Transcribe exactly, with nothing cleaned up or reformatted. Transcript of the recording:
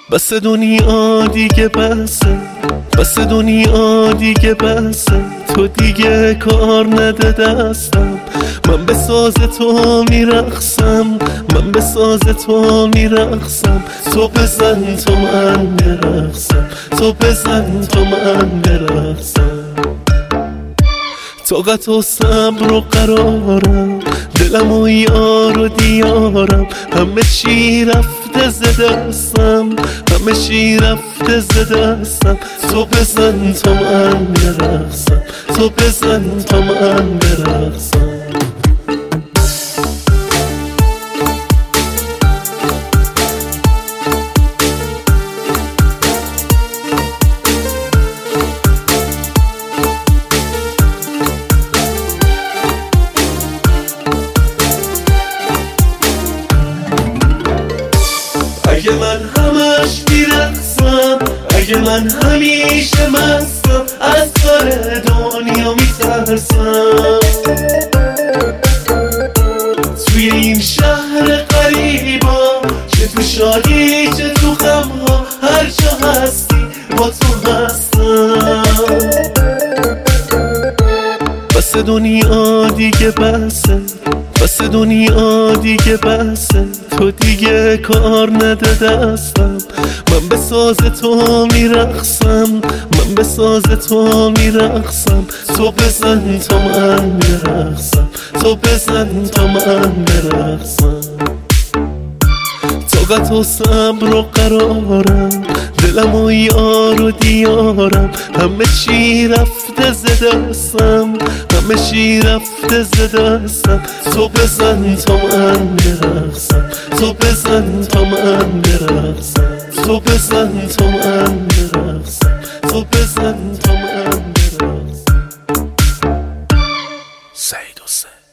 بس دنیا دیگه بسه، بس دنیا دیگه بسه، تو دیگه کار نده دستم. من به ساز تو میرقصم، من به ساز تو میرقصم. تو بزن تو من برقصم، تو بزن تو من برقصم. طاقت و صبر و قرارم، دلم و یار و دیارم. همه چی رفته ز دستم، همه چی رفته ز دستم. تو بزن تا من برقصم، تو بزن تا من برقصم. اگه من همش میرقصم، اگه من همیشه مستم، از کار دنیا میترسم. توی این شهر غریبا، چه تو شادی چه تو غمها، هر جا هستی با تو هستم. بس دنیا دیگه بسه، بس دنیا دیگه بسه، تو دیگه کار نده دستم. من به ساز تو میرقصم، من به ساز تو میرقصم. تو بزن تا من برقصم، تو بزن تا من برقصم. طاقت و صبر و قرارم، دلم و یار و دیارم. همه چی رفته ز دستم، همه چی رفته ز دستم. تو بزن تا من برقصم، تو بزن تا من برقصم. تو بزن تا من برقصم، تو بزن تا من برقصم. سعید حسین.